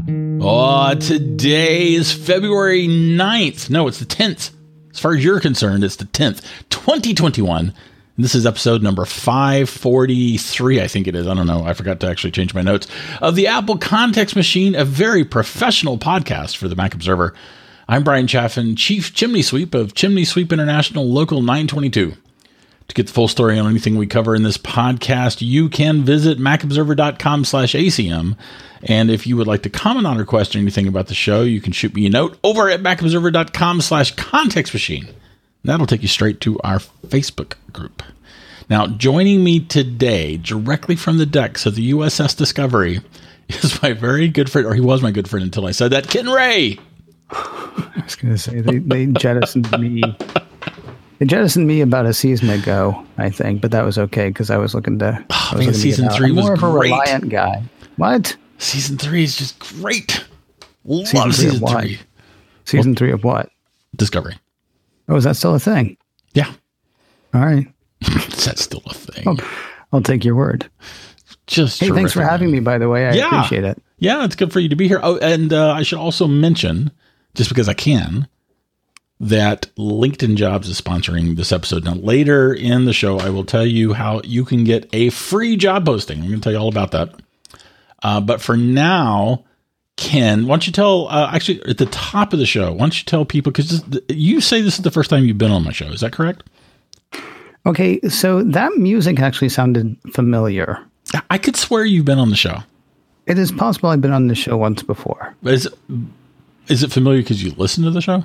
Oh, today is February 9th. No, it's the 10th. As far as you're concerned, it's the 10th, 2021. And this is episode number 543, I think it is. I don't know. I forgot to actually change my notes. Of the Apple Context Machine, a very professional podcast for the Mac Observer. I'm Brian Chaffin, Chief Chimney Sweep of Chimney Sweep International Local 922. To get the full story on anything we cover in this podcast, you can visit macobserver.com/ACM. And if you would like to comment on or question anything about the show, you can shoot me a note over at macobserver.com/contextmachine. That'll take you straight to our Facebook group. Now, joining me today, directly from the decks of the USS Discovery, is my very good friend, or he was my good friend until I said that, Ken Ray. I was going to say, they jettisoned me. They jettisoned me about a season ago, I think, but that was okay because I was looking to. Season 3 was more of a great. Reliant guy. What? Season 3 is just great. Love season 3. Season 3 of what? Discovery. Oh, is that still a thing? Yeah. All right. That's still a thing. I'll take your word. Just hey, thanks for having me, by the way. I appreciate it. Yeah, it's good for you to be here. Oh, and I should also mention, just because I can, that LinkedIn Jobs is sponsoring this episode. Now, later in the show, I will tell you how you can get a free job posting. I'm going to tell you all about that. But for now, Ken, why don't you tell, actually, at the top of the show, why don't you tell people, because you say this is the first time you've been on my show. Is that correct? Okay, so that music actually sounded familiar. I could swear you've been on the show. It is possible I've been on the show once before. Is it familiar because you listen to the show?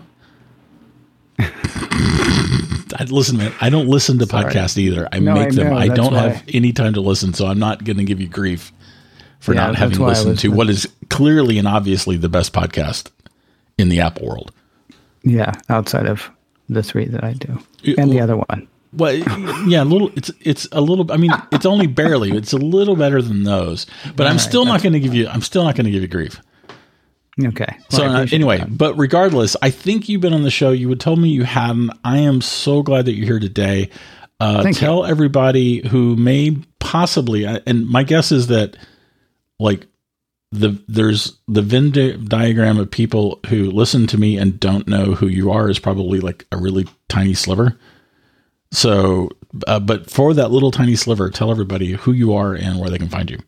Listen, man, I don't listen to podcasts either. I make them. I don't have any time to listen, so I'm not going to give you grief for not having listened to what is clearly and obviously the best podcast in the Apple world. Yeah, outside of the 3 that I do. And the other one. Well, yeah, it's a little, I mean, it's only barely, it's a little better than those, but I'm still not going to give you grief. Okay. Well, so anyway, but regardless, I think you've been on the show. You would tell me you hadn't. I am so glad that you're here today. Tell everybody who may possibly, and my guess is that like there's the Venn diagram of people who listen to me and don't know who you are is probably like a really tiny sliver. So, but for that little tiny sliver, tell everybody who you are and where they can find you.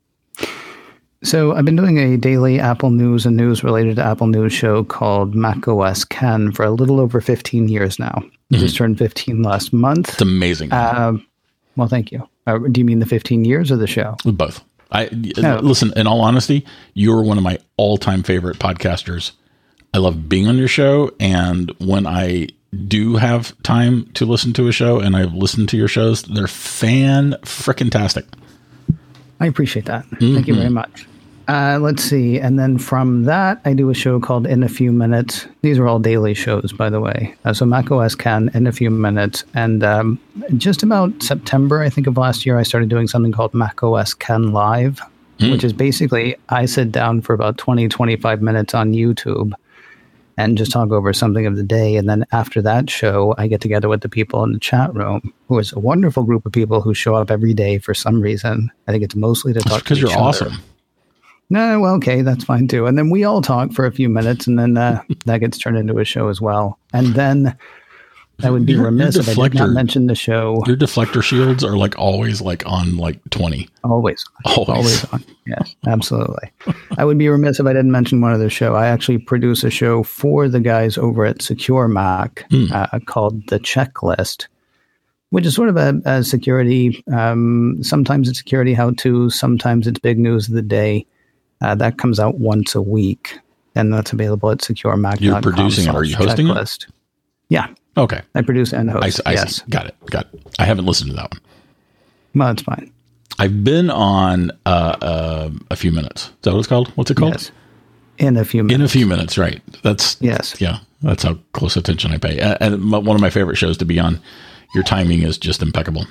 So I've been doing a daily Apple News and news related to Apple News show called macOS Ken for a little over 15 years now. I just turned 15 last month. It's amazing. Well, thank you. Do you mean the 15 years or the show? Both. Listen, in all honesty, you're one of my all-time favorite podcasters. I love being on your show. And when I do have time to listen to a show and I've listened to your shows, they're fan-frickin-tastic. I appreciate that. Thank you very much. Let's see. And then from that, I do a show called In a Few Minutes. These are all daily shows, by the way. So macOS Ken, In a Few Minutes. And just about September, I think, of last year, I started doing something called macOS Ken Live, which is basically I sit down for about 20, 25 minutes on YouTube and just talk over something of the day. And then after that show, I get together with the people in the chat room, who is a wonderful group of people who show up every day for some reason. I think it's mostly to talk to each other. Because you're awesome. No, well, okay, that's fine too. And then we all talk for a few minutes, and then that gets turned into a show as well. And then I would be remiss if I did not mention the show. Your deflector shields are like always like on like 20. Always on. Yes, absolutely. I would be remiss if I didn't mention one other show. I actually produce a show for the guys over at Secure Mac called The Checklist, which is sort of a security. Sometimes it's security how-to, sometimes it's big news of the day. That comes out once a week, and that's available at securemac.com. You're producing it. Are you hosting it? Yeah. Okay. I produce and host. I see. Got it. I haven't listened to that one. Well, that's fine. I've been on a few minutes. Is that what it's called? What's it called? Yes. In a few minutes. In a few minutes, right. That's how close attention I pay. And one of my favorite shows to be on. Your timing is just impeccable.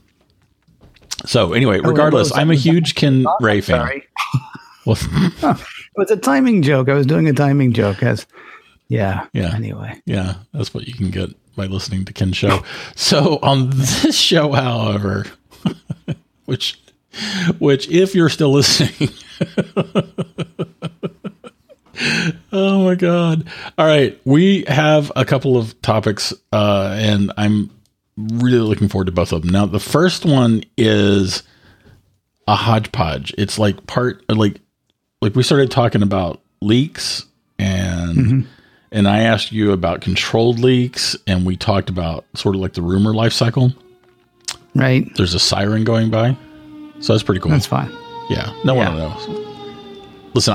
So anyway, regardless, I'm a huge Ken Ray fan. Sorry. It was a timing joke. I was doing a timing joke. Anyway. Yeah, that's what you can get by listening to Ken's show. So on this show, however, which if you're still listening, Oh my God. All right. We have a couple of topics, and I'm really looking forward to both of them. Now, the first one is a hodgepodge. It's like like we started talking about leaks and I asked you about controlled leaks, and we talked about sort of like the rumor life cycle. Right. There's a siren going by. So that's pretty cool. That's fine. Yeah. No one knows. Listen,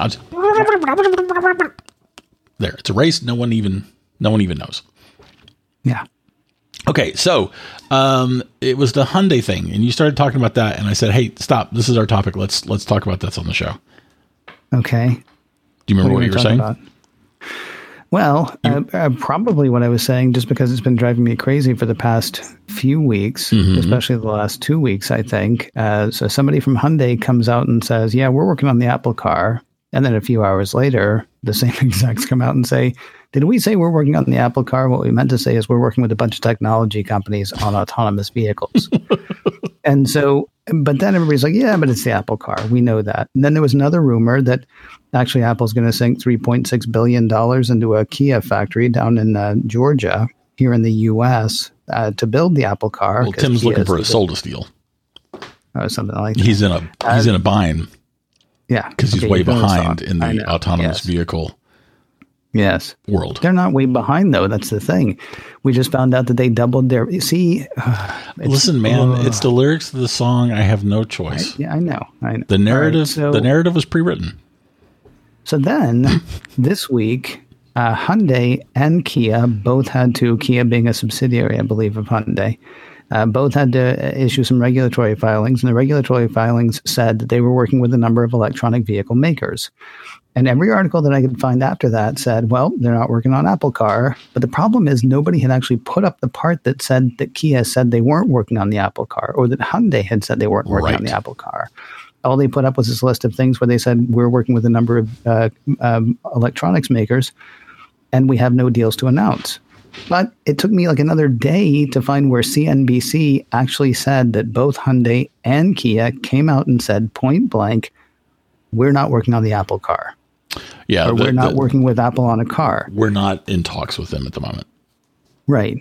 there. It's a race. No one even knows. Yeah. Okay. So, it was the Hyundai thing, and you started talking about that, and I said, "Hey, stop. This is our topic. Let's talk about this on the show." Okay. Do you remember what you were saying? About? Well, probably what I was saying, just because it's been driving me crazy for the past few weeks, especially the last 2 weeks, I think. So somebody from Hyundai comes out and says, yeah, we're working on the Apple car. And then a few hours later, the same execs come out and say, did we say we're working on the Apple car? What we meant to say is we're working with a bunch of technology companies on autonomous vehicles. And so, but then everybody's like, yeah, but it's the Apple car. We know that. And then there was another rumor that actually Apple's going to sink $3.6 billion into a Kia factory down in Georgia, here in the U.S., to build the Apple car. Well, Tim's looking for a soul to steal. Something like that. He's in a bind. Yeah. Because he's way behind in the autonomous vehicle world. They're not way behind, though. That's the thing. We just found out that they doubled their... See... Listen, man, it's the lyrics of the song, I Have No Choice. I know. The narrative, the narrative was pre-written. So then, this week, Hyundai and Kia both had to, Kia being a subsidiary, I believe, of Hyundai, both had to issue some regulatory filings, and the regulatory filings said that they were working with a number of electronic vehicle makers. And every article that I could find after that said, well, they're not working on Apple Car. But the problem is nobody had actually put up the part that said that Kia said they weren't working on the Apple Car, or that Hyundai had said they weren't working on the Apple Car. All they put up was this list of things where they said, we're working with a number of electronics makers, and we have no deals to announce. But it took me like another day to find where CNBC actually said that both Hyundai and Kia came out and said point blank, we're not working on the Apple Car. Yeah. Or we're not working with Apple on a car. We're not in talks with them at the moment. Right.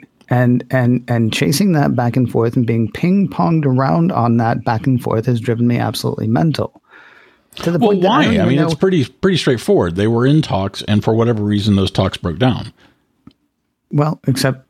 And chasing that back and forth and being ping-ponged around on that back and forth has driven me absolutely mental. To the point why? I mean, it's pretty straightforward. They were in talks, and for whatever reason, those talks broke down. Well, except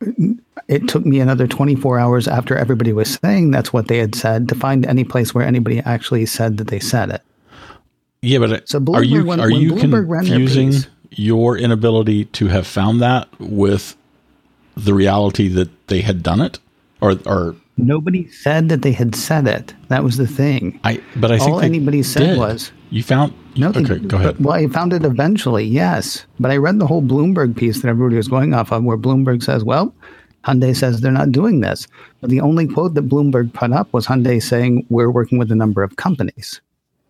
it took me another 24 hours after everybody was saying that's what they had said to find any place where anybody actually said that they said it. Yeah, but so are you confusing your inability to have found that with the reality that they had done it, or nobody said that they had said it? That was the thing. I think all anybody said was you found. No, okay, go ahead. Well, I found it eventually, yes, but I read the whole Bloomberg piece that everybody was going off of, where Bloomberg says, "Well, Hyundai says they're not doing this," but the only quote that Bloomberg put up was Hyundai saying, "We're working with a number of companies."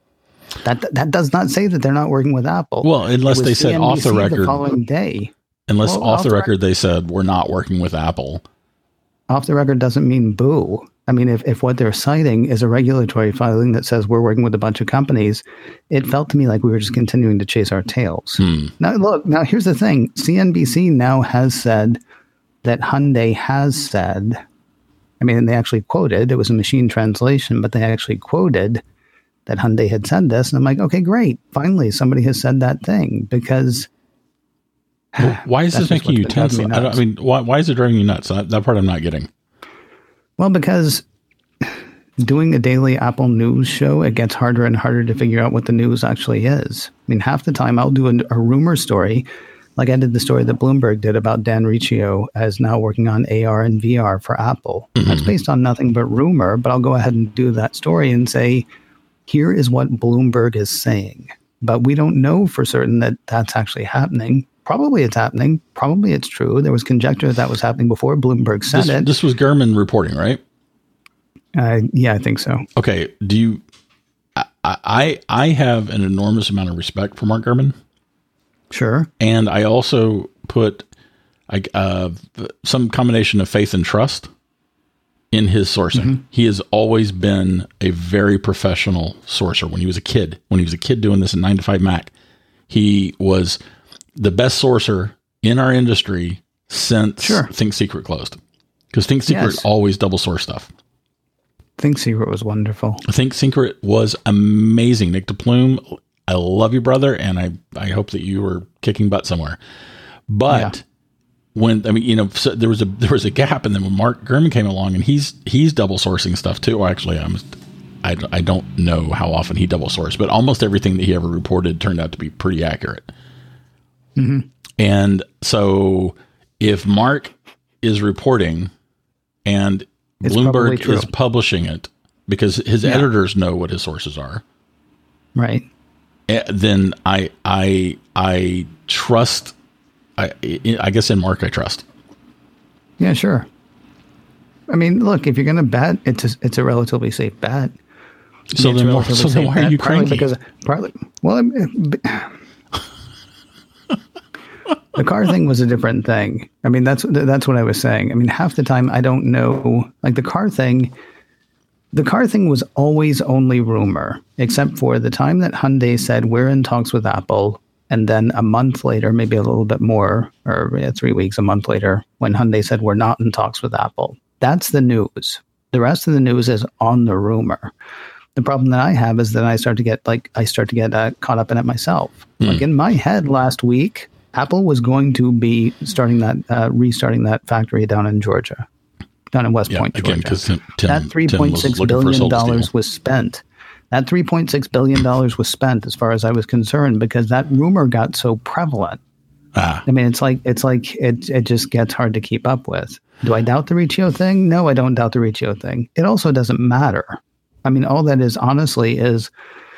That does not say that they're not working with Apple. Well, unless they said off the record the following day. Unless off the record they said we're not working with Apple. Off the record doesn't mean boo. I mean, if what they're citing is a regulatory filing that says we're working with a bunch of companies, it felt to me like we were just continuing to chase our tails. Now here's the thing. CNBC now has said that Hyundai has said, I mean, they actually quoted, it was a machine translation, but they actually quoted that Hyundai had said this. And I'm like, okay, great. Finally, somebody has said that thing, because... Well, why is this making you tense? Why is it driving you nuts? That part I'm not getting. Well, because doing a daily Apple news show, it gets harder and harder to figure out what the news actually is. I mean, half the time I'll do a rumor story, like I did the story that Bloomberg did about Dan Riccio as now working on AR and VR for Apple. Mm-hmm. That's based on nothing but rumor, but I'll go ahead and do that story and say, here is what Bloomberg is saying. But we don't know for certain that that's actually happening. Probably it's happening. Probably it's true. There was conjecture that was happening before Bloomberg said it. This was Gurman reporting, right? Yeah, I think so. Okay. Do you? I have an enormous amount of respect for Mark Gurman. Sure. And I also put some combination of faith and trust in his sourcing. Mm-hmm. He has always been a very professional sourcer. When he was a kid doing this at 9 to 5 Mac, he was the best sourcer in our industry since ThinkSecret closed. Because ThinkSecret always double source stuff. ThinkSecret was wonderful. ThinkSecret was amazing. Nick DePlume, I love you, brother, and I hope that you were kicking butt somewhere. But when so there was a gap, and then when Mark Gurman came along, and he's double sourcing stuff too. Well, actually, I don't know how often he double sourced, but almost everything that he ever reported turned out to be pretty accurate. Mm-hmm. And so if Mark is reporting and Bloomberg is publishing it because his editors know what his sources are, right? Then I trust. I guess in Mark I trust. Yeah, sure. I mean, look, if you're going to bet, it's a relatively safe bet. So then why are you cranky? The car thing was a different thing. I mean, that's what I was saying. I mean, half the time I don't know, like the car thing was always only rumor, except for the time that Hyundai said we're in talks with Apple. And then a month later, maybe a little bit more, or 3 weeks, a month later, when Hyundai said we're not in talks with Apple. That's the news. The rest of the news is on the rumor. The problem that I have is that I start to get caught up in it myself. Like in my head last week, Apple was going to be restarting that factory down in Georgia, down in West Point, Georgia. That $3.6 billion was spent. That $3.6 billion was spent, as far as I was concerned, because that rumor got so prevalent. I mean, it just gets hard to keep up with. Do I doubt the Riccio thing? No, I don't doubt the Riccio thing. It also doesn't matter. I mean, all that is honestly is,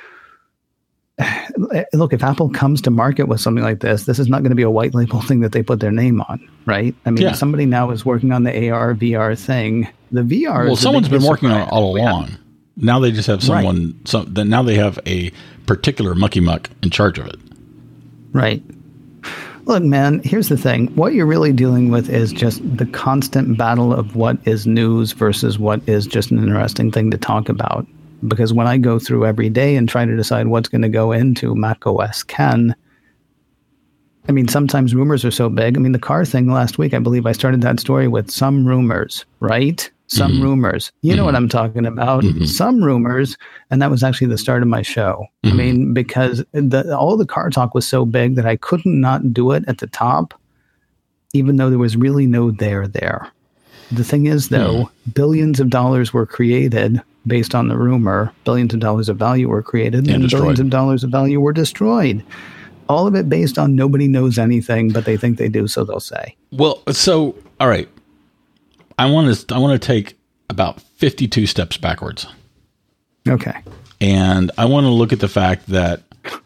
look, if Apple comes to market with something like this is not going to be a white label thing that they put their name on, right? I mean, somebody now is working on the AR, VR thing. The VR. Well, someone's been working on it all along. Now they just have someone. Right. Now they have a particular mucky muck in charge of it. Right. Look, man, here's the thing. What you're really dealing with is just the constant battle of what is news versus what is just an interesting thing to talk about. Because when I go through every day and try to decide what's going to go into macOS Ken, I mean, sometimes rumors are so big. I mean, the car thing last week, I believe I started that story with some rumors, right? Some rumors. You know what I'm talking about. Some rumors. And that was actually the start of my show. I mean, because all the car talk was so big that I couldn't not do it at the top, even though there was really no there. The thing is, though, billions of dollars were created based on the rumor. Billions of dollars of value were created and billions of dollars of value were destroyed. All of it based on nobody knows anything, but they think they do, so they'll say. Well, so, all right. I want to take about 52 steps backwards. Okay. And I want to look at the fact that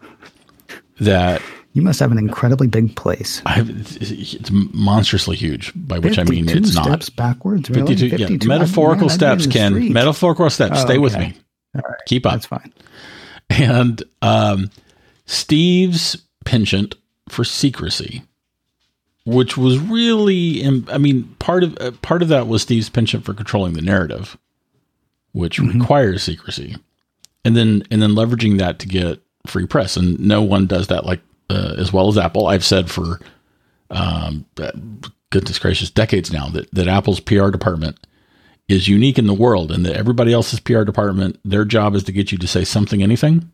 you must have an incredibly big place. It's monstrously huge, by which I mean it's not. 52 steps backwards, really? 52, metaphorical steps, Ken. Metaphorical steps. Stay with me. All right. Keep up. That's fine. And Steve's penchant for secrecy, which was really, I mean, part of that was Steve's penchant for controlling the narrative, which requires secrecy, and then leveraging that to get free press. And no one does that like as well as Apple. I've said for goodness gracious, decades now that Apple's PR department is unique in the world, and that everybody else's PR department, their job is to get you to say something, anything,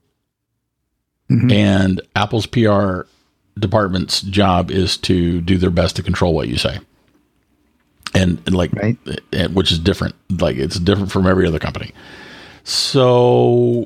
and Apple's PR department's job is to do their best to control what you say, and like, which is different. Like, it's different from every other company. So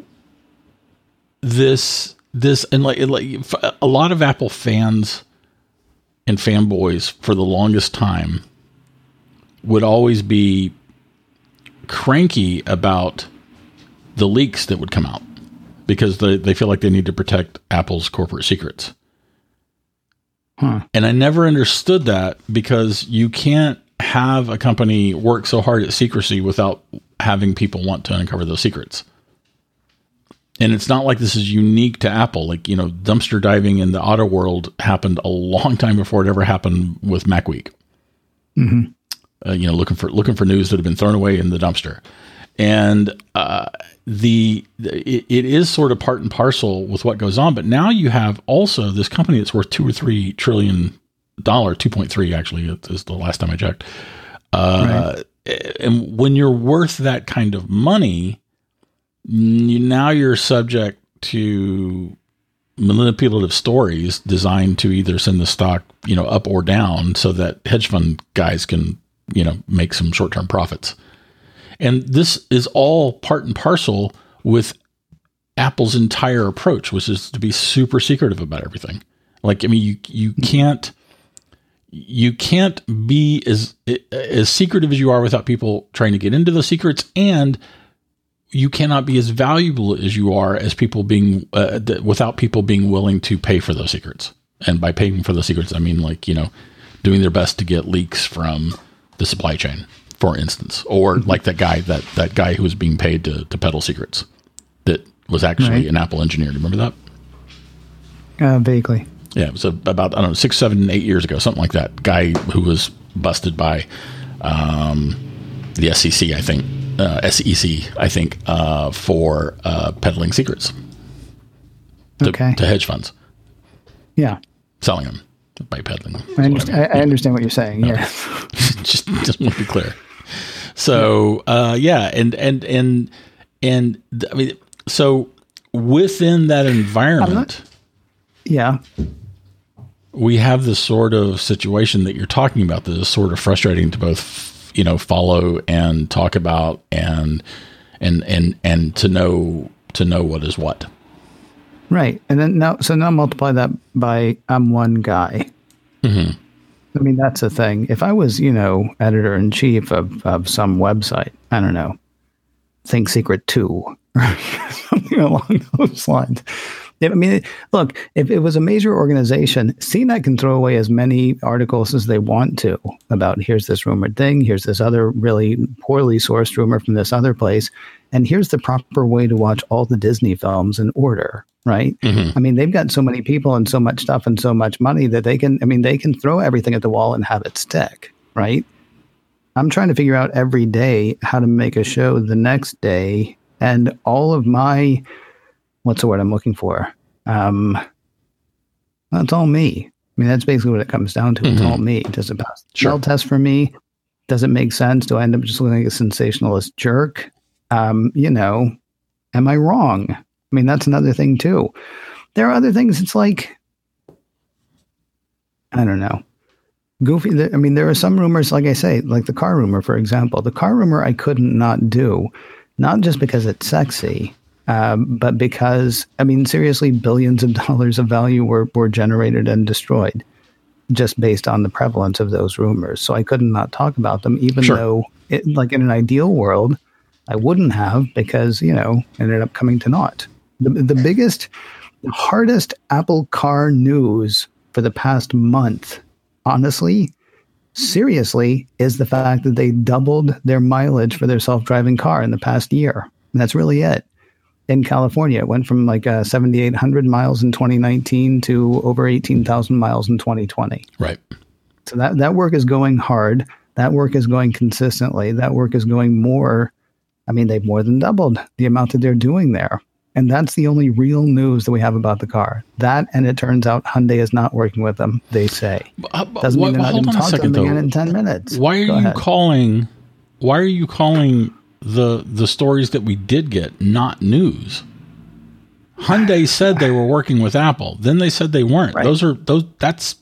this and like a lot of Apple fans and fanboys for the longest time would always be cranky about the leaks that would come out because they feel like they need to protect Apple's corporate secrets. And I never understood that, because you can't have a company work so hard at secrecy without having people want to uncover those secrets. And it's not like this is unique to Apple. Like, you know, dumpster diving in the auto world happened a long time before it ever happened with Macweek. You know, looking for news that had been thrown away in the dumpster. And it is sort of part and parcel with what goes on. But now you have also this company that's worth $2 or $3 trillion, 2.3 actually is the last time I checked. Right. And when you're worth that kind of money, now you're subject to manipulative stories designed to either send the stock, up or down so that hedge fund guys can, make some short-term profits. And this is all part and parcel with Apple's entire approach, which is to be super secretive about everything. You can't be as secretive as you are without people trying to get into the secrets, and you cannot be as valuable as you are as people being without people being willing to pay for those secrets. And by paying for those secrets, I mean doing their best to get leaks from the supply chain, for instance, or like that guy who was being paid to peddle secrets that was actually an Apple engineer. Do you remember that? Vaguely. Yeah, it was about 6, 7, 8 years ago, something like that. Guy who was busted by the SEC, I think, for peddling secrets to hedge funds. Yeah, selling them by peddling them. I understand what you're saying. Okay. Yeah, just want to be clear. So and I mean, so within that environment, we have this sort of situation that you're talking about that is sort of frustrating to both, follow and talk about and to know what is what. Right. And then now multiply that by I'm one guy. Mm-hmm. I mean, that's the thing. If I was, editor in chief of some website, I don't know, Think Secret 2 or something along those lines. I mean, look, if it was a major organization, CNET can throw away as many articles as they want to about here's this rumored thing, here's this other really poorly sourced rumor from this other place, and here's the proper way to watch all the Disney films in order, right? Mm-hmm. I mean, they've got so many people and so much stuff and so much money that they can throw everything at the wall and have it stick, right? I'm trying to figure out every day how to make a show the next day, and all of my... what's the word I'm looking for? That's all me. I mean, that's basically what it comes down to. Mm-hmm. It's all me. Does it pass the smell test for me? Does it make sense? Do I end up just looking like a sensationalist jerk? Am I wrong? I mean, that's another thing too. There are other things. It's like, I don't know. Goofy. I mean, there are some rumors, like I say, like the car rumor, for example. The car rumor I couldn't not do, not just because it's sexy, but because, I mean, seriously, billions of dollars of value were generated and destroyed just based on the prevalence of those rumors. So I couldn't not talk about them, even though, like in an ideal world, I wouldn't have, because, ended up coming to naught. The biggest, hardest Apple car news for the past month, honestly, seriously, is the fact that they doubled their mileage for their self-driving car in the past year. And that's really it. In California, it went from like 7,800 miles in 2019 to over 18,000 miles in 2020. Right. So that work is going hard. That work is going consistently. That work is going more. I mean, they've more than doubled the amount that they're doing there. And that's the only real news that we have about the car. That, and it turns out Hyundai is not working with them, they say. Doesn't mean they're not going to talk to them again in 10 minutes. Why are you calling the stories that we did get not news? Hyundai said they were working with Apple. Then they said they weren't. Right. Those are facts.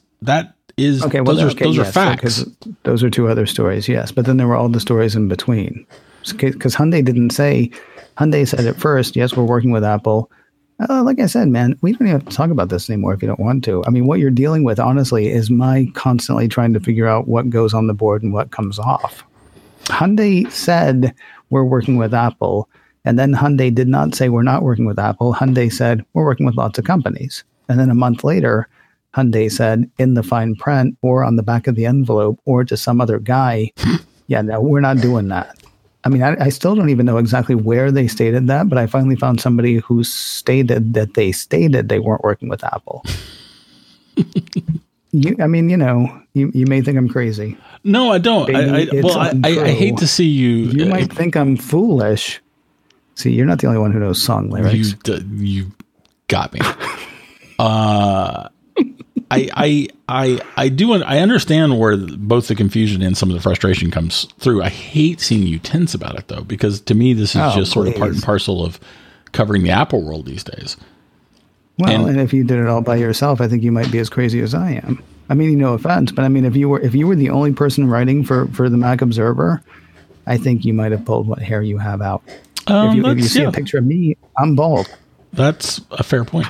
So, those are two other stories, yes. But then there were all the stories in between. Because Hyundai didn't say... Hyundai said at first, yes, we're working with Apple. Like I said, man, we don't even have to talk about this anymore if you don't want to. I mean, what you're dealing with, honestly, is my constantly trying to figure out what goes on the board and what comes off. Hyundai said we're working with Apple, and then Hyundai did not say we're not working with Apple. Hyundai said we're working with lots of companies. And then a month later, Hyundai said in the fine print or on the back of the envelope or to some other guy, yeah, no, we're not doing that. I mean, I still don't even know exactly where they stated that, but I finally found somebody who stated that they weren't working with Apple. I mean, you may think I'm crazy. No, I don't. Baby, I hate to see you. You might think I'm foolish. See, you're not the only one who knows song lyrics. You got me. I understand where both the confusion and some of the frustration comes through. I hate seeing you tense about it though, because to me this is just sort of part and parcel of covering the Apple world these days. Well, and if you did it all by yourself, I think you might be as crazy as I am. I mean, no offense, but I mean, if you were the only person writing for the Mac Observer, I think you might have pulled what hair you have out. If you see a picture of me, I'm bald. That's a fair point.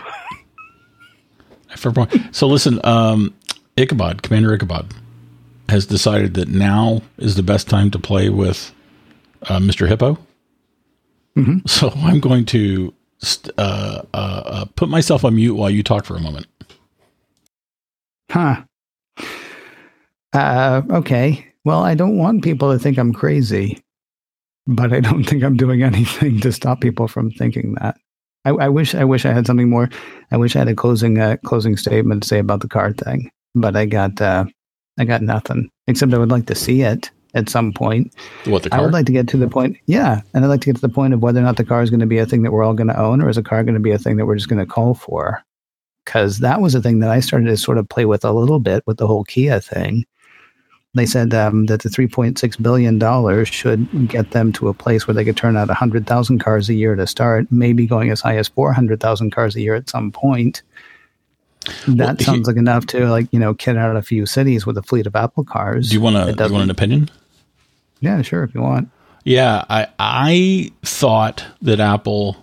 So listen, Commander Ichabod has decided that now is the best time to play with Mr. Hippo. Mm-hmm. So I'm going to put myself on mute while you talk for a moment. Huh. Okay. Well, I don't want people to think I'm crazy, but I don't think I'm doing anything to stop people from thinking that. I wish I had something more. I wish I had a closing statement to say about the card thing, but I got nothing. Except I would like to see it at some point. What, the car? I would like to get to the point, and I'd like to get to the point of whether or not the car is going to be a thing that we're all going to own, or is a car going to be a thing that we're just going to call for? Because that was a thing that I started to sort of play with a little bit with the whole Kia thing. They said that the $3.6 billion should get them to a place where they could turn out 100,000 cars a year to start, maybe going as high as 400,000 cars a year at some point. That sounds like enough to kit out a few cities with a fleet of Apple cars. Do you want an opinion? Yeah, sure, if you want. Yeah, I thought that Apple,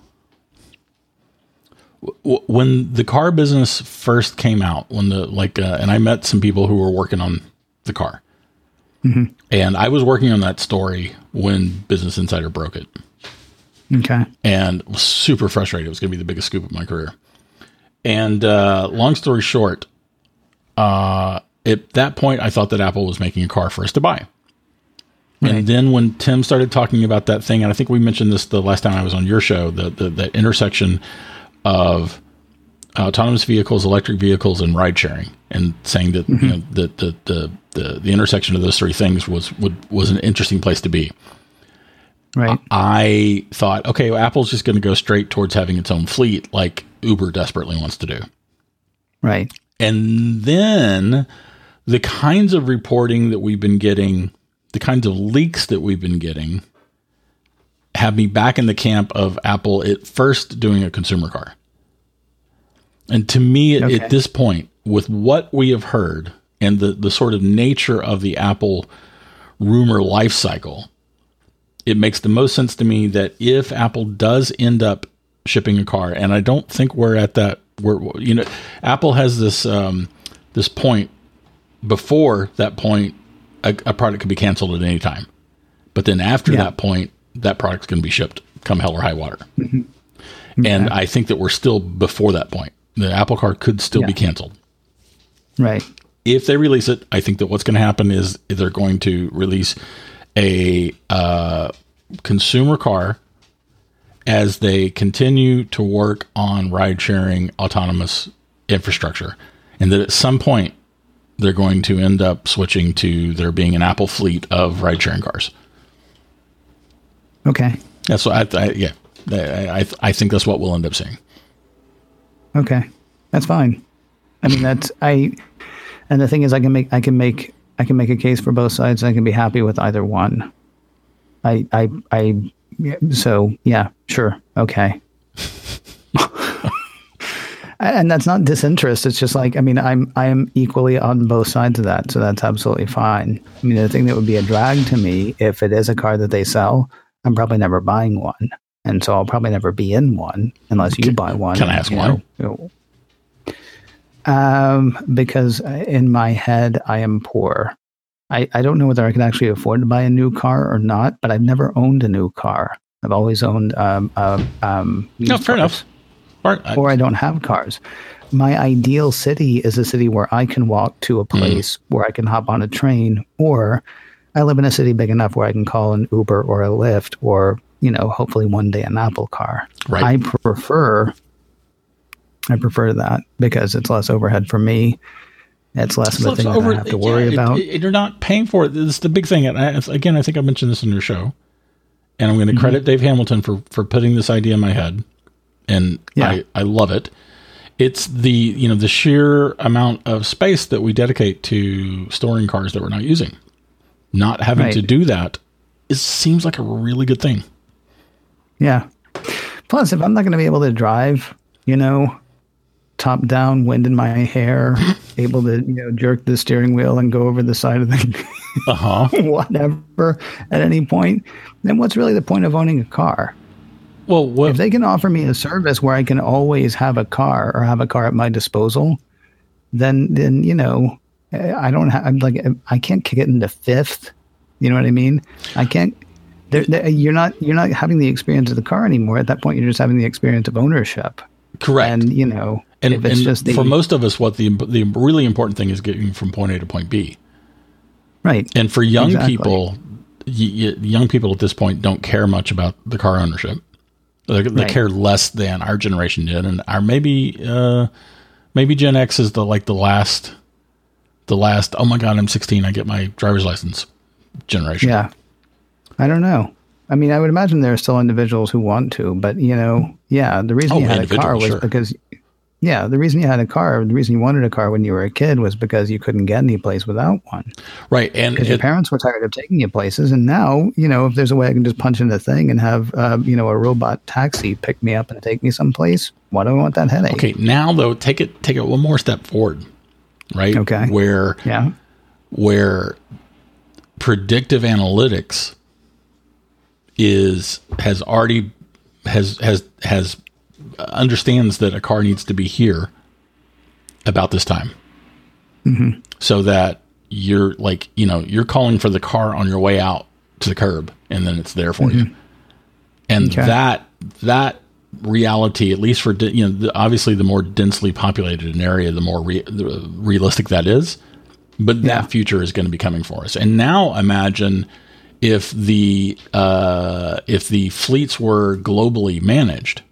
when the car business first came out, and I met some people who were working on the car. Mm-hmm. And I was working on that story when Business Insider broke it. Okay. And was super frustrated. It was going to be the biggest scoop of my career. And long story short, at that point, I thought that Apple was making a car for us to buy. Right. And then when Tim started talking about that thing, and I think we mentioned this the last time I was on your show, the intersection of autonomous vehicles, electric vehicles, and ride sharing, and saying that the intersection of those three things was an interesting place to be. Right. I thought, okay, well, Apple's just going to go straight towards having its own fleet, like Uber desperately wants to do. Right. And then the kinds of reporting that we've been getting, the kinds of leaks that we've been getting, have me back in the camp of Apple at first doing a consumer car. And to me, at this point, with what we have heard and the sort of nature of the Apple rumor life cycle, it makes the most sense to me that if Apple does end up shipping a car, and I don't think we're at that, Apple has this this point. Before that point, a product could be canceled at any time. But then after that point, that product's going to be shipped come hell or high water. Mm-hmm. Okay. And I think that we're still before that point. The Apple car could still be canceled. Right. If they release it, I think that what's going to happen is they're going to release a consumer car as they continue to work on ride-sharing autonomous infrastructure. And that at some point, they're going to end up switching to there being an Apple fleet of ride-sharing cars. Okay. That's what I think that's what we'll end up seeing. Okay, that's fine. I mean, and the thing is, I can make a case for both sides. And I can be happy with either one. So yeah, sure, okay. And that's not disinterest. It's just like, I mean, I am equally on both sides of that, so that's absolutely fine. I mean, the thing that would be a drag to me, if it is a car that they sell, I'm probably never buying one. And so I'll probably never be in one unless you buy one. Can I ask why? Because in my head, I am poor. I don't know whether I can actually afford to buy a new car or not, but I've never owned a new car. I've always owned fair enough. Or I don't have cars. My ideal city is a city where I can walk to a place where I can hop on a train, or I live in a city big enough where I can call an Uber or a Lyft, or hopefully one day an Apple car. Right. I prefer that because it's less overhead for me. It's less of a thing that I have to worry about. You're not paying for it. It's the big thing. And again, I think I mentioned this in your show. And I'm going to credit Dave Hamilton for putting this idea in my head. And I love it. It's the sheer amount of space that we dedicate to storing cars that we're not using. Not having to do that seems like a really good thing. Yeah. Plus, if I'm not going to be able to drive, top down, wind in my hair, able to jerk the steering wheel and go over the side of the whatever at any point, then what's really the point of owning a car? Well, if they can offer me a service where I can always have a car or have a car at my disposal, then I don't have I can't kick it into fifth. You know what I mean? I can't. You're not having the experience of the car anymore. At that point, you're just having the experience of ownership. Correct. And if it's just for most of us, what the really important thing is getting from point A to point B. Right. And for young people, young people at this point don't care much about the car ownership. They care less than our generation did, and our maybe Gen X is the last. Oh my God, I'm 16. I get my driver's license generation. Yeah. I don't know. I mean, I would imagine there are still individuals who want to, but the reason you had a car was because, the reason you had a car, the reason you wanted a car when you were a kid was because you couldn't get any place without one. Right. And because your parents were tired of taking you places. And now, if there's a way I can just punch in the thing and have, a robot taxi pick me up and take me someplace, why do I want that headache? Okay. Now though, take it one more step forward, right? Okay. Where predictive analytics understands that a car needs to be here about this time. Mm-hmm. So that you're you're calling for the car on your way out to the curb and then it's there for you. And that reality, at least for, obviously the more densely populated an area, the more realistic that is, but that future is going to be coming for us. And now imagine if the fleets were globally managed,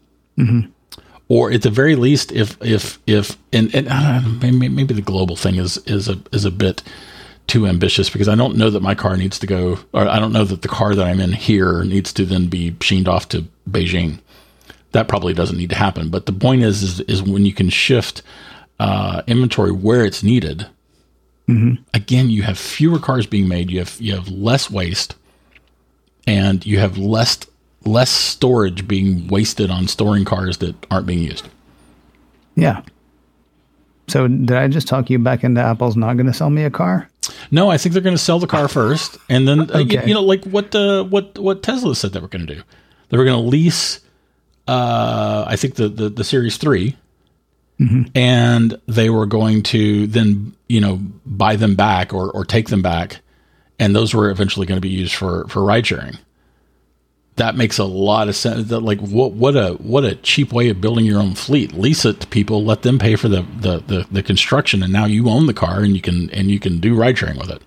or at the very least, if and I don't know, maybe the global thing is a bit too ambitious, because I don't know that my car needs to go, or I don't know that the car that I'm in here needs to then be machined off to Beijing. That probably doesn't need to happen. But the point is when you can shift inventory where it's needed. Again, you have fewer cars being made. You have less waste, and you have less storage being wasted on storing cars that aren't being used. Yeah. So did I just talk you back into Apple's not going to sell me a car? No, I think they're going to sell the car first, and then like what Tesla said they were going to do. They were going to lease, I think the Series 3. And they were going to then, buy them back or take them back. And those were eventually going to be used for ride sharing. That makes a lot of sense. That, like, what a cheap way of building your own fleet. Lease it to people, let them pay for the construction, and now you own the car and you can do ride sharing with it.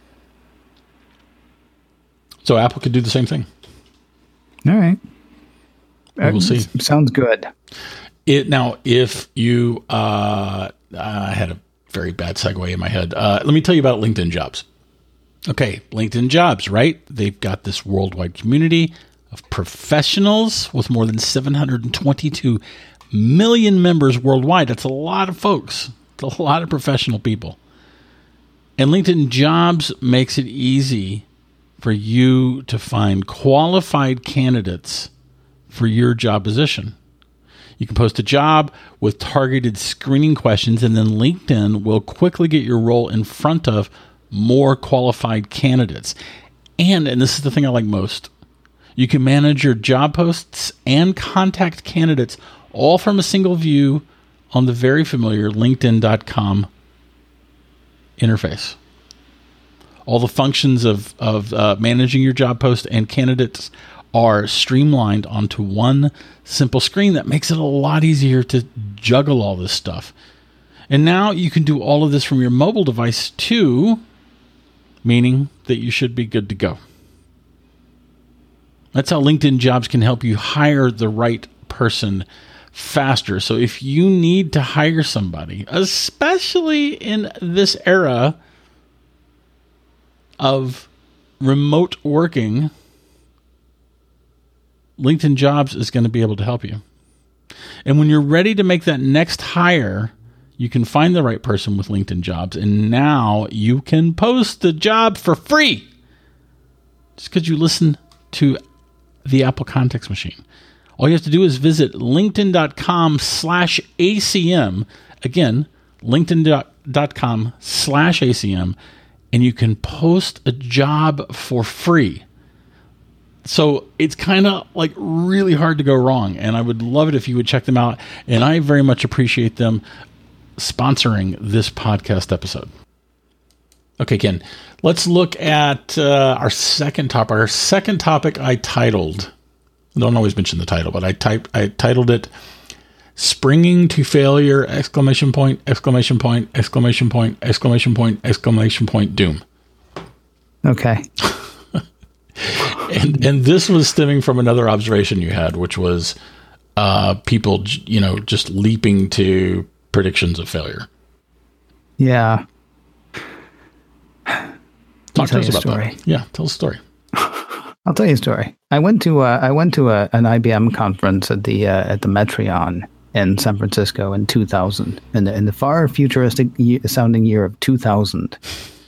So Apple could do the same thing. All right. We'll see. Sounds good. Now, if you, I had a very bad segue in my head. Let me tell you about LinkedIn Jobs. Okay, LinkedIn Jobs, right? They've got this worldwide community of professionals with more than 722 million members worldwide. That's a lot of folks. It's a lot of professional people. And LinkedIn Jobs makes it easy for you to find qualified candidates for your job position. You can post a job with targeted screening questions, and then LinkedIn will quickly get your role in front of more qualified candidates. And this is the thing I like most, you can manage your job posts and contact candidates all from a single view on the very familiar LinkedIn.com interface. All the functions of managing your job post and candidates are streamlined onto one simple screen that makes it a lot easier to juggle all this stuff. And now you can do all of this from your mobile device too, meaning that you should be good to go. That's how LinkedIn Jobs can help you hire the right person faster. So if you need to hire somebody, especially in this era of remote working, LinkedIn Jobs is going to be able to help you. And when you're ready to make that next hire, you can find the right person with LinkedIn Jobs. And now you can post the job for free just because you listen to the Apple Context Machine. All you have to do is visit linkedin.com/ACM. Again, linkedin.com/ACM. And you can post a job for free. So it's kind of like really hard to go wrong. And I would love it if you would check them out. And I very much appreciate them sponsoring this podcast episode. Okay, Ken, let's look at our second topic. Our second topic I titled, I don't always mention the title, but I titled it Springing to Failure, ! Doom. Okay. And this was stemming from another observation you had, which was people, just leaping to predictions of failure. Yeah. Talk to us about that. Yeah, tell us a story. I'll tell you a story. I went to an IBM conference at the Metreon in San Francisco in 2000, in the far futuristic sounding year of 2000.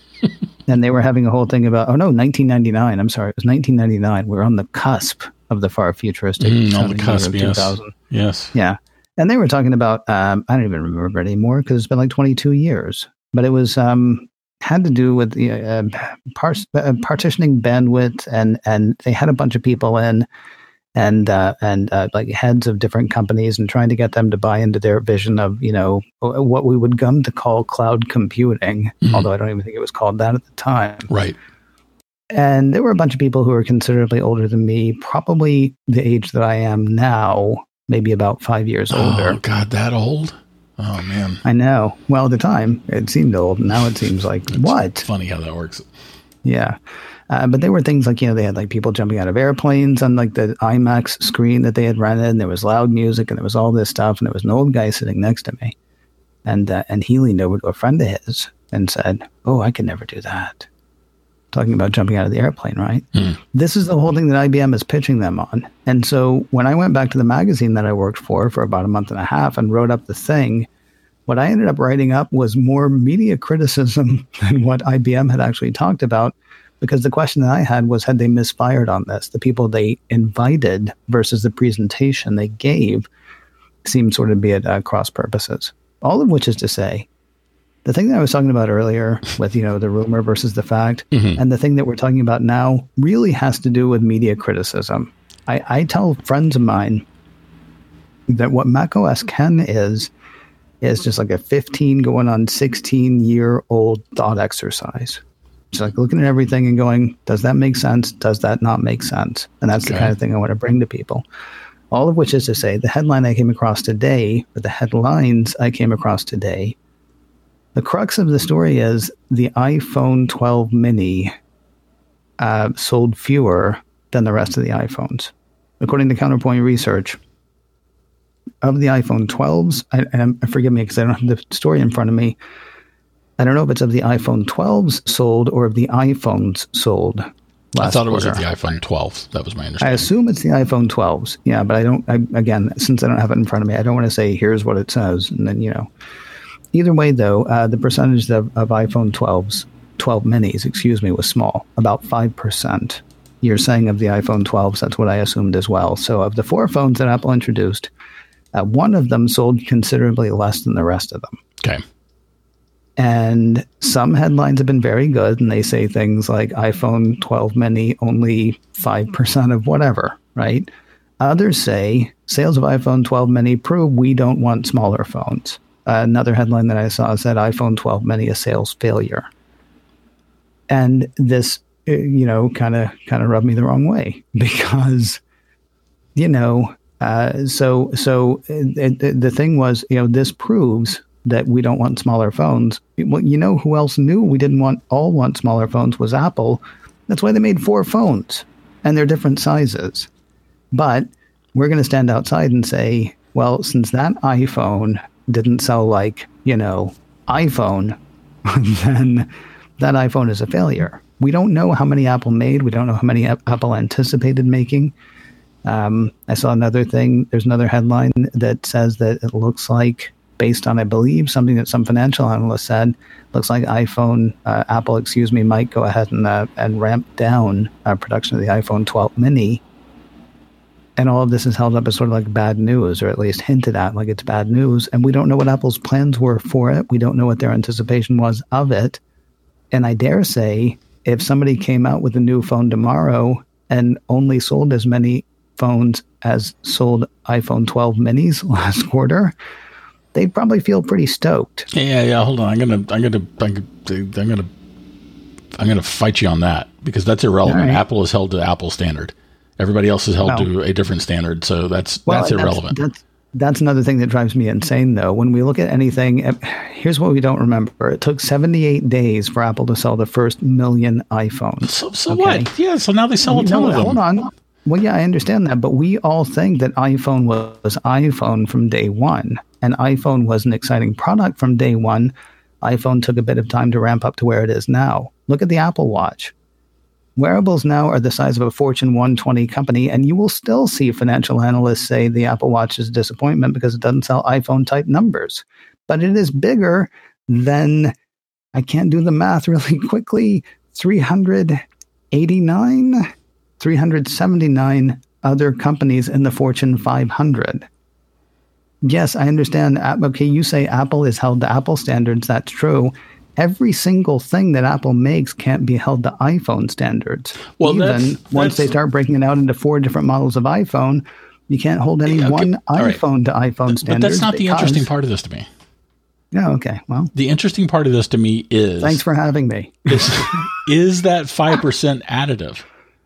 And they were having a whole thing about, 1999. I'm sorry, it was 1999. We're on the cusp of the far futuristic on the cusp, year of 2000. Yes. Yeah. And they were talking about, I don't even remember anymore because it's been like 22 years. But it was had to do with partitioning bandwidth, and they had a bunch of people in, and like heads of different companies, and trying to get them to buy into their vision of what we would come to call cloud computing, although I don't even think it was called that at the time. Right. And there were a bunch of people who were considerably older than me, probably the age that I am now, maybe about 5 years older. Oh God, that old? Oh man. I know. Well, at the time it seemed old. Now it seems like what? Funny how that works. Yeah. But there were things like, they had like people jumping out of airplanes on like the IMAX screen that they had rented, and there was loud music, and there was all this stuff, and there was an old guy sitting next to me. And he leaned over to a friend of his and said, "Oh, I could never do that." Talking about jumping out of the airplane, right? This is the whole thing that IBM is pitching them on. And so when I went back to the magazine that I worked for about a month and a half and wrote up the thing, what I ended up writing up was more media criticism than what IBM had actually talked about, because the question that I had was, had they misfired on this? The people they invited versus the presentation they gave seemed sort of to be at cross purposes. All of which is to say, the thing that I was talking about earlier with, the rumor versus the fact, and the thing that we're talking about now really has to do with media criticism. I tell friends of mine that what macOS Ken is just like a 15 going on 16-year-old thought exercise. It's like looking at everything and going, does that make sense? Does that not make sense? And that's the kind of thing I want to bring to people. All of which is to say, the headline I came across today, or the headlines I came across today, the crux of the story is the iPhone 12 mini sold fewer than the rest of the iPhones. According to Counterpoint Research, of the iPhone 12s, and forgive me because I don't have the story in front of me, I don't know if it's of the iPhone 12s sold or of the iPhones sold last I thought it was quarter. of the iPhone 12. That was my understanding. I assume it's the iPhone 12s. Yeah, but again, since I don't have it in front of me, I don't want to say, here's what it says. And then, Either way, though, the percentage of iPhone 12s, 12 minis, was small, about 5%. You're saying of the iPhone 12s, that's what I assumed as well. So of the 4 phones that Apple introduced, one of them sold considerably less than the rest of them. Okay. And some headlines have been very good, and they say things like iPhone 12 mini, only 5% of whatever, right? Others say sales of iPhone 12 mini prove we don't want smaller phones. Another headline that I saw said iPhone 12 mini a sales failure. And this, kind of rubbed me the wrong way because, the thing was, this proves that we don't want smaller phones. Well, who else knew we didn't want smaller phones was Apple. That's why they made 4 phones, and they're different sizes. But we're going to stand outside and say, well, since that iPhone didn't sell like, iPhone, then that iPhone is a failure. We don't know how many Apple made. We don't know how many Apple anticipated making. I saw another thing. There's another headline that says that it looks like, based on, I believe, something that some financial analyst said, looks like Apple might go ahead and ramp down production of the iPhone 12 mini. And all of this is held up as sort of like bad news, or at least hinted at like it's bad news. And we don't know what Apple's plans were for it. We don't know what their anticipation was of it. And I dare say, if somebody came out with a new phone tomorrow and only sold as many phones as sold iPhone 12 minis last quarter, they'd probably feel pretty stoked. Yeah. Hold on. I'm gonna fight you on that, because that's irrelevant. Right. Apple is held to Apple standard. Everybody else is held to a different standard, so that's irrelevant. That's another thing that drives me insane, though. When we look at anything, here's what we don't remember. It took 78 days for Apple to sell the first million iPhones. So okay? What? Yeah, so now they sell a ton of them. Hold on. Well, yeah, I understand that, but we all think that iPhone was iPhone from day one, and iPhone was an exciting product from day one. iPhone took a bit of time to ramp up to where it is now. Look at the Apple Watch. Wearables now are the size of a Fortune 120 company, and you will still see financial analysts say the Apple Watch is a disappointment because it doesn't sell iPhone-type numbers. But it is bigger than, I can't do the math really quickly, 379 other companies in the Fortune 500. Yes, I understand. Okay, you say Apple is held to Apple standards. That's true. Every single thing that Apple makes can't be held to iPhone standards. Well, even once they start breaking it out into 4 different models of iPhone, you can't hold any one iPhone to iPhone standards. But that's not the interesting part of this to me. Yeah, okay. Well, the interesting part of this to me is... Thanks for having me. is that 5% additive?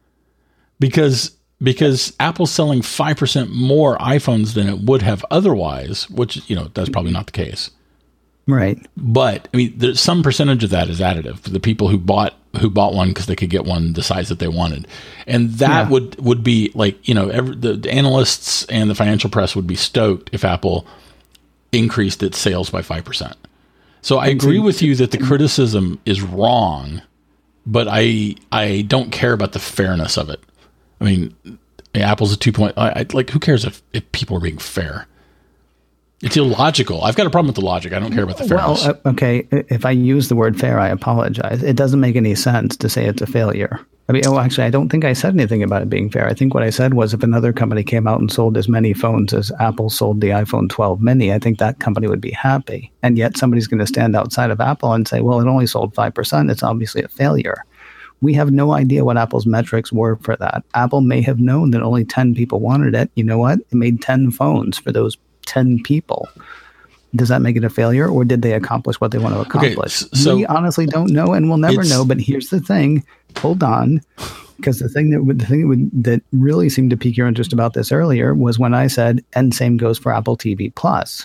Because Apple's selling 5% more iPhones than it would have otherwise, which, that's probably not the case. Right. But I mean, there's some percentage of that is additive. The people who bought one because they could get one the size that they wanted. And that would be like, the analysts and the financial press would be stoked if Apple increased its sales by 5%. So I agree with you that the criticism is wrong, but I don't care about the fairness of it. I mean, Apple's a 2 point. Who cares if people are being fair? It's illogical. I've got a problem with the logic. I don't care about the fairness. Well, okay. If I use the word fair, I apologize. It doesn't make any sense to say it's a failure. I mean, actually, I don't think I said anything about it being fair. I think what I said was if another company came out and sold as many phones as Apple sold the iPhone 12 mini, I think that company would be happy. And yet somebody's going to stand outside of Apple and say, well, it only sold 5%. It's obviously a failure. We have no idea what Apple's metrics were for that. Apple may have known that only 10 people wanted it. You know what? It made 10 phones for those 10 people. Does that make it a failure, or did they accomplish what they want to accomplish? Okay, so we honestly don't know, and we'll never know. But here's the thing: hold on, because the thing that really seemed to pique your interest about this earlier was when I said, "And same goes for Apple TV Plus."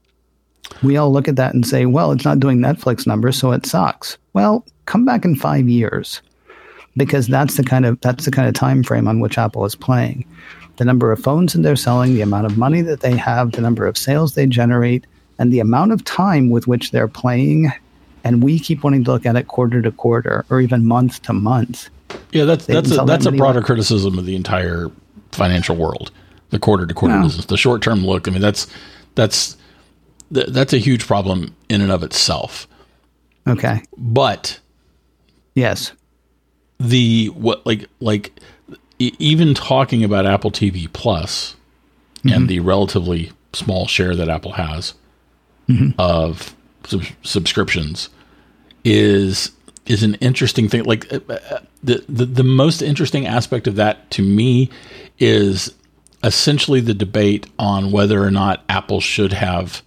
We all look at that and say, "Well, it's not doing Netflix numbers, so it sucks." Well, come back in 5 years, because that's the kind of time frame on which Apple is playing. The number of phones that they're selling, the amount of money that they have, the number of sales they generate, and the amount of time with which they're playing. And we keep wanting to look at it quarter to quarter or even month to month. Yeah, that's a broader criticism of the entire financial world. The quarter to quarter business, the short term look. I mean, that's a huge problem in and of itself. Okay. But yes, even talking about Apple TV Plus and the relatively small share that Apple has of subscriptions is an interesting thing. Like the most interesting aspect of that to me is essentially the debate on whether or not Apple should have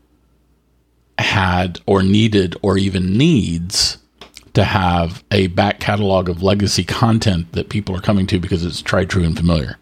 had or needed or even needs to have a back catalog of legacy content that people are coming to because it's tried, true, and familiar.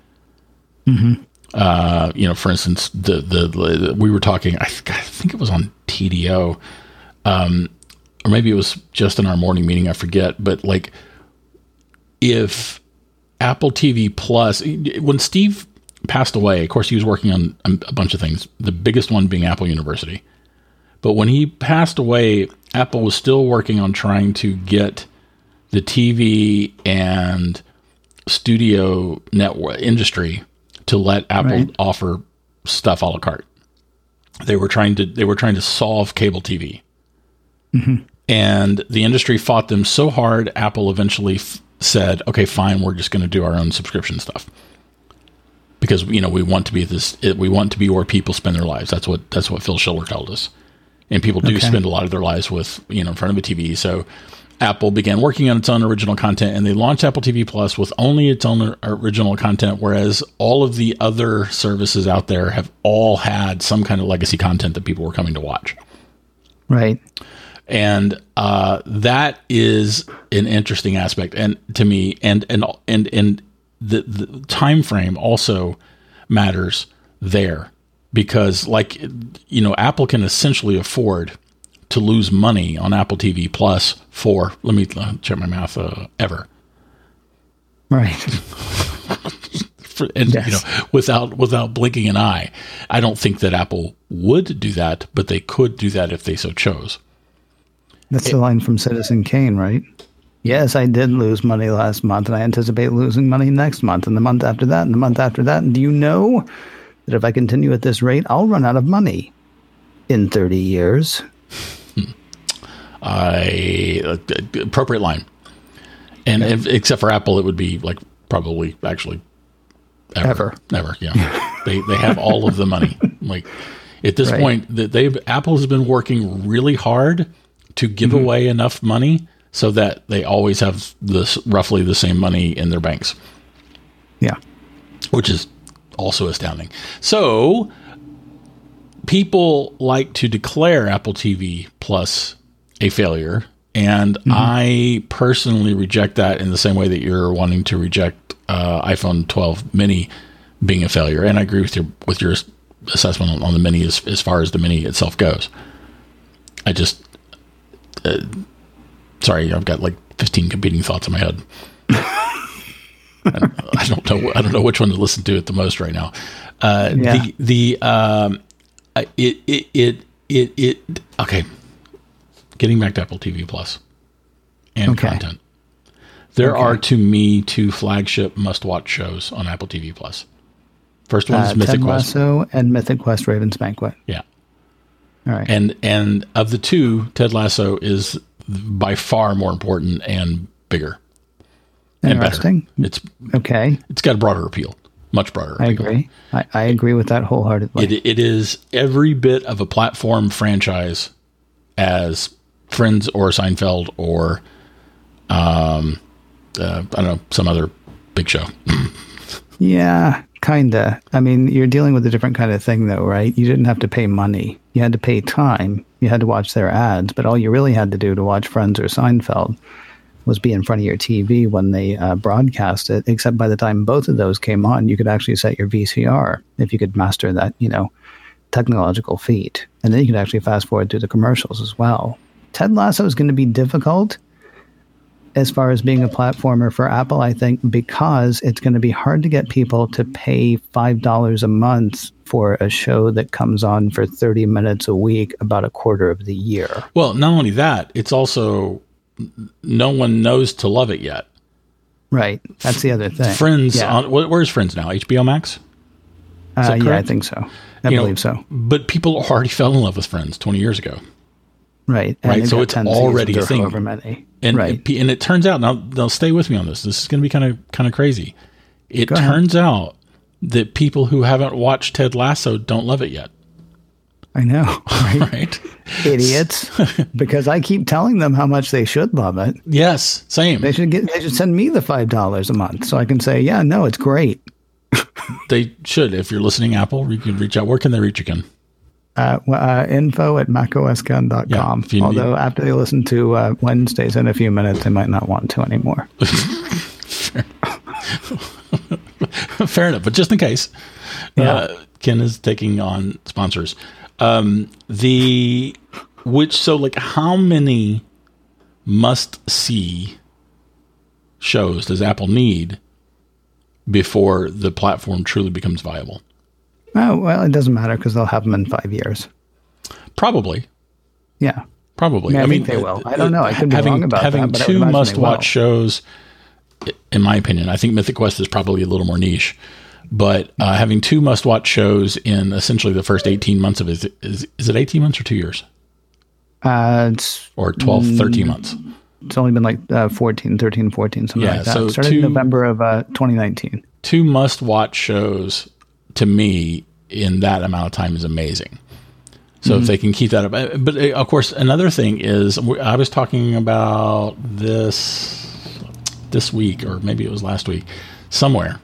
For instance, we were talking, I think it was on TDO, or maybe it was just in our morning meeting, I forget, but like if Apple TV Plus, when Steve passed away, of course, he was working on a bunch of things, the biggest one being Apple University. But when he passed away, Apple was still working on trying to get the TV and studio network industry to let Apple offer stuff a la carte. They were trying to solve cable TV. Mm-hmm. And the industry fought them so hard, Apple eventually said, okay, fine, we're just going to do our own subscription stuff. Because, we want to be where people spend their lives. That's what Phil Schiller told us. And people do spend a lot of their lives with, in front of a TV. So Apple began working on its own original content, and they launched Apple TV Plus with only its own original content, whereas all of the other services out there have all had some kind of legacy content that people were coming to watch. Right. And that is an interesting aspect, and to me, and the time frame also matters there, because Apple can essentially afford to lose money on Apple TV Plus for, let me check my math, ever. Right. Without blinking an eye. I don't think that Apple would do that, but they could do that if they so chose. That's the line from Citizen Kane, right? Yes, I did lose money last month, and I anticipate losing money next month, and the month after that, and the month after that. And do you know that if I continue at this rate, I'll run out of money in 30 years? Appropriate line. And except for Apple, it would be probably actually ever. Yeah. They have all of the money. At this point, Apple has been working really hard to give away enough money so that they always have roughly the same money in their banks. Yeah. Which is also astounding. So people like to declare Apple TV Plus a failure, and I personally reject that in the same way that you're wanting to reject iPhone 12 mini being a failure. And I agree with your assessment on the mini as far as the mini itself goes. I just sorry, I've got 15 competing thoughts in my head. I don't know which one to listen to it the most right now. Okay. Getting back to Apple TV Plus and content. There are, to me, two flagship must-watch shows on Apple TV Plus. First one is Mythic Quest. Ted Lasso and Mythic Quest Raven's Banquet. Yeah. All right. And of the two, Ted Lasso is by far more important and bigger. Interesting. And better. It's got a broader appeal. Much broader appeal. I agree. I agree with that wholeheartedly. It is every bit of a platform franchise as Friends or Seinfeld or I don't know, some other big show. Yeah, kinda. I mean, you're dealing with a different kind of thing though, right? You didn't have to pay money. You had to pay time. You had to watch their ads, but all you really had to do to watch Friends or Seinfeld was be in front of your TV when they broadcast it, except by the time both of those came on, you could actually set your VCR if you could master that, technological feat. And then you could actually fast forward through the commercials as well. Ted Lasso is going to be difficult as far as being a platformer for Apple, I think, because it's going to be hard to get people to pay $5 a month for a show that comes on for 30 minutes a week about a quarter of the year. Well, not only that, it's also no one knows to love it yet. Right. That's the other thing. Friends, where's Friends now? HBO Max? Yeah, I think so. I believe so. But people already fell in love with Friends 20 years ago. Right. Right. So it's already a thing. And it turns out, now stay with me on this. This is going to be kind of crazy. It turns out that people who haven't watched Ted Lasso don't love it yet. I know. Right? Idiots. Because I keep telling them how much they should love it. Yes. Same. They should send me the $5 a month so I can say, yeah, no, it's great. They should. If you're listening, Apple, you can reach out. Where can they reach again? Info@macosgun.com. Yeah, although after they listen to Wednesdays in a few minutes, they might not want to anymore. Fair enough. But just in case, Ken is taking on sponsors. How many must-see shows does Apple need before the platform truly becomes viable. Oh, well, it doesn't matter because they'll have them in 5 years. Probably. Yeah. Probably. I mean, they will. I don't know. I could be wrong about having that. But two must-watch shows, in my opinion, I think Mythic Quest is probably a little more niche. But having two must-watch shows in essentially the first 18 months of it, is it 18 months or 2 years? It's or 12, 13 months. It's only been like 13, 14, something like that. So started in November of 2019. Two must-watch shows, to me, in that amount of time is amazing. So if they can keep that up. But of course, another thing is, I was talking about this week, or maybe it was last week, somewhere,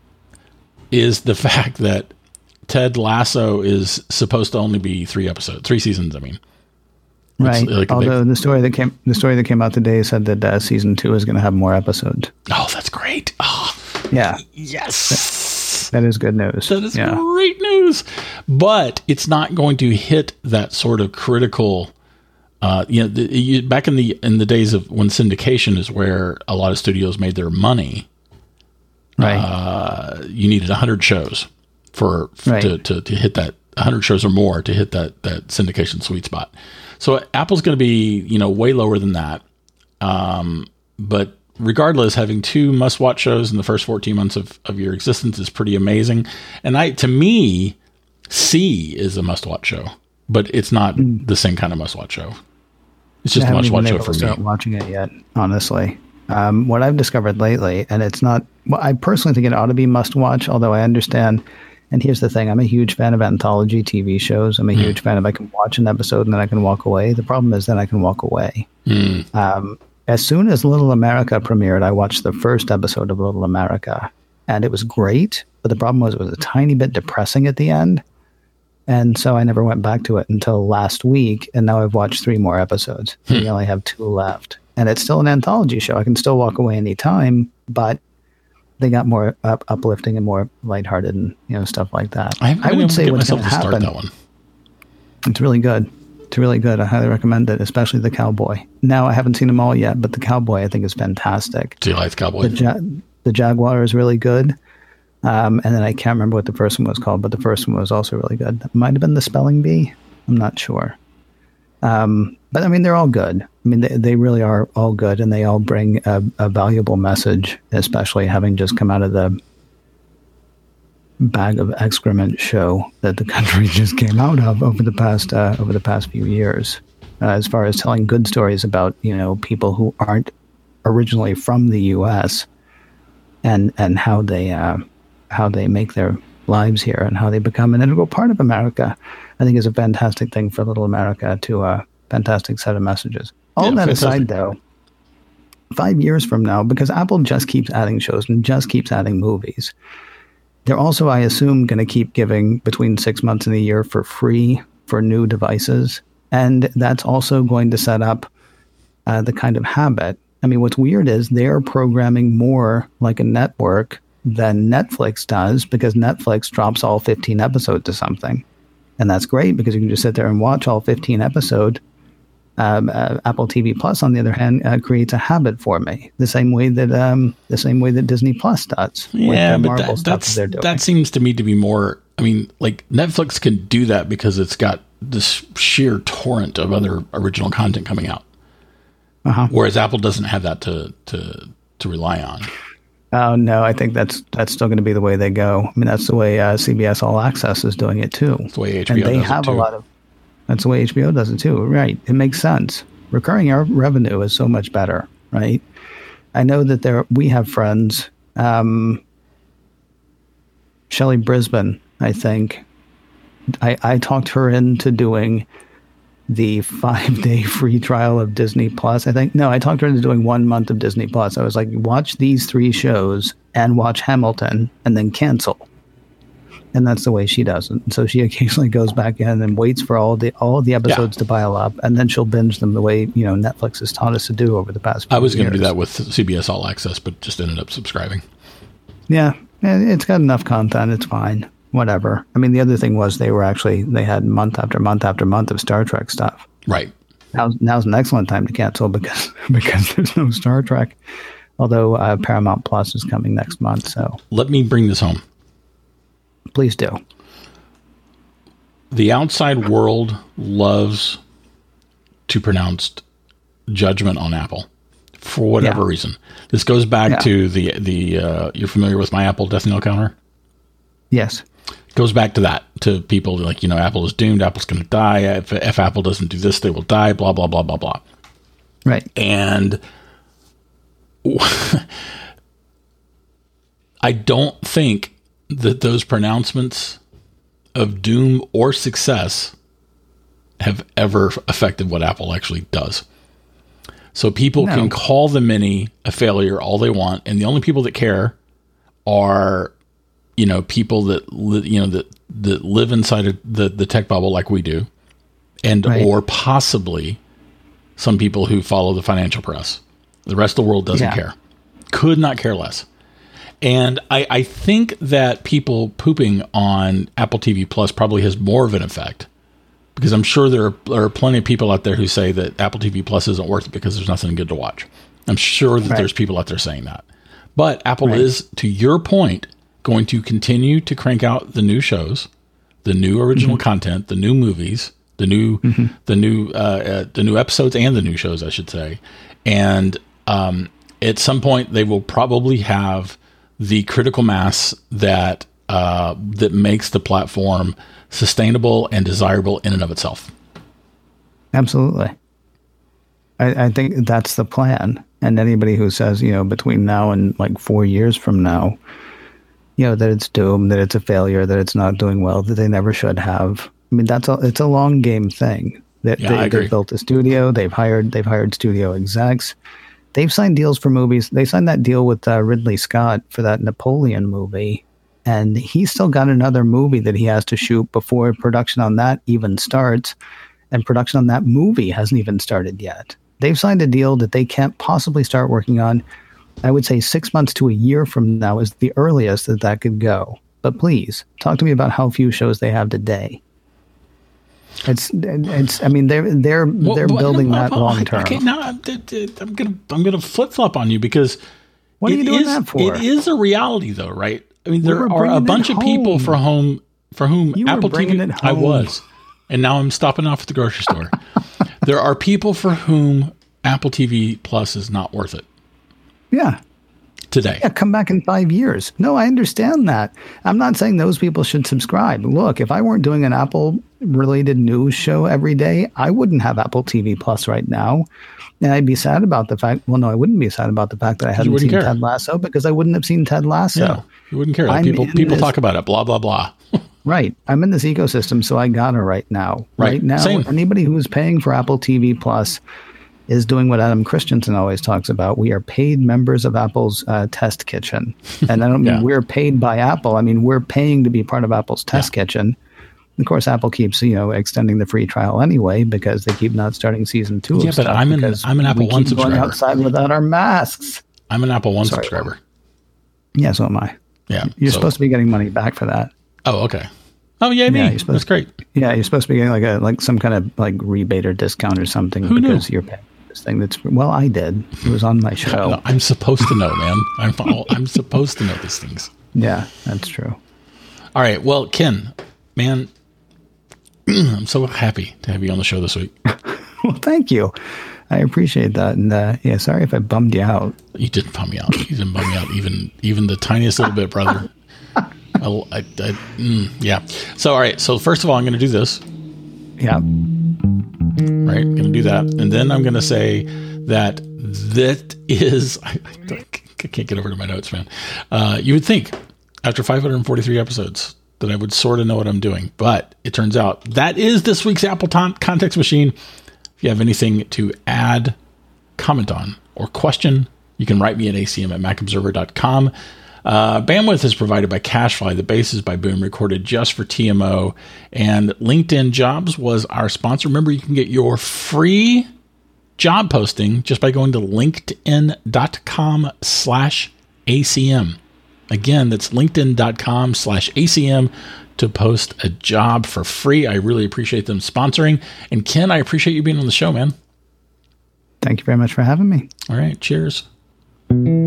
is the fact that Ted Lasso is supposed to only be 3 seasons, I mean. Right. Like although the story that came out today said that season 2 is going to have more episodes. Oh, that's great. Oh, yeah. Yes. That is good news. That is great news. But it's not going to hit that sort of critical, back in the days of when syndication is where a lot of studios made their money. Right. You needed 100 shows to hit that, 100 shows or more to hit that syndication sweet spot. So Apple's going to be, way lower than that. But regardless, having 2 must-watch shows in the first 14 months of your existence is pretty amazing. And to me, C is a must-watch show, but it's not the same kind of must-watch show. It's just a must-watch show for me. I haven't start watching it yet, honestly. What I've discovered lately, and it's not, well, I personally think it ought to be must-watch, although I understand. And here's the thing. I'm a huge fan of anthology TV shows. I'm a huge fan of I can watch an episode and then I can walk away. The problem is then I can walk away. As soon as Little America premiered, I watched the first episode of Little America. And it was great. But the problem was it was a tiny bit depressing at the end. And so I never went back to it until last week. And now I've watched 3 more episodes. We only have 2 left. And it's still an anthology show. I can still walk away anytime. But they got more uplifting and more lighthearted and stuff like that. I would say what's going to happen. That one. It's really good. It's really good. I highly recommend it, especially the Cowboy. Now I haven't seen them all yet, but the Cowboy I think is fantastic. Do you like the Cowboy? The Jaguar is really good. And then I can't remember what the first one was called, but the first one was also really good. It might have been the Spelling Bee. I'm not sure. But I mean, they're all good. I mean, they really are all good, and they all bring a valuable message, especially having just come out of the bag of excrement show that the country just came out of over the past few years. As far as telling good stories about people who aren't originally from the U.S. and how they make their lives here and how they become an integral part of America, I think is a fantastic thing for Little America to a fantastic set of messages. All that aside, though, 5 years from now, because Apple just keeps adding shows and just keeps adding movies, they're also, I assume, going to keep giving between 6 months and a year for free for new devices. And that's also going to set up the kind of habit. I mean, what's weird is they're programming more like a network than Netflix does, because Netflix drops all 15 episodes of something. And that's great because you can just sit there and watch all 15 episodes. Apple TV Plus, on the other hand, creates a habit for me, the same way that Disney Plus does. Yeah, but that seems to me to be more. I mean, like Netflix can do that because it's got this sheer torrent of other original content coming out, whereas Apple doesn't have that to rely on. Oh no, I think that's still going to be the way they go. I mean, that's the way CBS All Access is doing it too. That's the way HBO and they does have it too. That's the way HBO does it too, right? It makes sense. Recurring revenue is so much better, right? I know that we have friends. Shelley Brisbane, I think. I talked her into doing the 5-day free trial of Disney Plus. I talked her into doing 1 month of Disney Plus. I was like, watch these 3 shows and watch Hamilton and then cancel. And that's the way she does it. So she occasionally goes back in and waits for all the episodes to pile up, and then she'll binge them the way Netflix has taught us to do over the past few years. I was going to do that with CBS All Access, but just ended up subscribing. Yeah, it's got enough content. It's fine. Whatever. I mean, the other thing was they had month after month after month of Star Trek stuff. Right. Now's an excellent time to cancel because there's no Star Trek. Although Paramount Plus is coming next month, so let me bring this home. Please do. The outside world loves to pronounce judgment on Apple for whatever reason. This goes back to the you're familiar with my Apple Death Knell counter? Yes. Goes back to that, to people like, Apple is doomed. Apple's going to die. If Apple doesn't do this, they will die, blah, blah, blah, blah, blah. Right. And I don't think that those pronouncements of doom or success have ever affected what Apple actually does. So people can call the Mini a failure all they want, and the only people that care are, people that that live inside of the tech bubble like we do, and or possibly some people who follow the financial press. The rest of the world doesn't care, could not care less. And I think that people pooping on Apple TV Plus probably has more of an effect, because I'm sure there are plenty of people out there who say that Apple TV Plus isn't worth it because there's nothing good to watch. I'm sure that there's people out there saying that. But Apple is, to your point, going to continue to crank out the new shows, the new original content, the new movies, the new episodes and the new shows, I should say. And at some point, they will probably have the critical mass that makes the platform sustainable and desirable in and of itself. Absolutely. I think that's the plan. And anybody who says, between now and like 4 years from now, that it's doomed, that it's a failure, that it's not doing well, that they never should have. I mean, it's a long game thing. They've built a studio. They've hired studio execs. They've signed deals for movies. They signed that deal with Ridley Scott for that Napoleon movie. And he's still got another movie that he has to shoot before production on that even starts. And production on that movie hasn't even started yet. They've signed a deal that they can't possibly start working on. I would say 6 months to a year from now is the earliest that could go. But please, talk to me about how few shows they have today. It's. I mean, they're building that long term. Okay, now I'm gonna flip flop on you, because what are you doing that for? It is a reality, though, right? I mean, there are a bunch of people for whom Apple TV. I was, and now I'm stopping off at the grocery store. There are people for whom Apple TV Plus is not worth it. Yeah. Today. Yeah, come back in 5 years. No, I understand that. I'm not saying those people should subscribe. Look, if I weren't doing an Apple-related news show every day, I wouldn't have Apple TV Plus right now. And I'd be sad about the fact, well, no, I wouldn't be sad about the fact that I hadn't seen Ted Lasso, because I wouldn't have seen Ted Lasso. Yeah, you wouldn't care. Like people talk about it, blah, blah, blah. Right. I'm in this ecosystem, so I got it right now. Right now, Same. Anybody who is paying for Apple TV Plus is doing what Adam Christensen always talks about. We are paid members of Apple's test kitchen. And I don't mean we're paid by Apple. I mean, we're paying to be part of Apple's test kitchen. Of course, Apple keeps, extending the free trial anyway, because they keep not starting season 2 of stuff. Yeah, but I'm an Apple One subscriber. Going outside without our masks. I'm an Apple One subscriber. Yeah, so am I. Yeah. You're supposed to be getting money back for that. Oh, okay. Oh, yeah, that's great. Yeah, you're supposed to be getting like some kind of like rebate or discount or something. Who because knew? You're paying this thing well, I did. It was on my show. No, I'm supposed to know, man. I'm supposed to know these things. Yeah, that's true. All right. Well, Ken, man, I'm so happy to have you on the show this week. Well, thank you. I appreciate that. And sorry if I bummed you out. You didn't bum me out. You didn't bum me out even the tiniest little bit, brother. Yeah. So, all right. So first of all, I'm going to do this. Yeah. Right. I'm going to do that. And then I'm going to say that is, I can't get over to my notes, man. You would think after 543 episodes that I would sort of know what I'm doing, but it turns out that is this week's Apple Context Machine. If you have anything to add, comment on, or question, you can write me at acm@macobserver.com. Bandwidth is provided by CacheFly. The bass is by Boom, recorded just for TMO. And LinkedIn Jobs was our sponsor. Remember, you can get your free job posting just by going to linkedin.com/ACM. Again, that's linkedin.com/ACM to post a job for free. I really appreciate them sponsoring. And Ken, I appreciate you being on the show, man. Thank you very much for having me. All right. Cheers.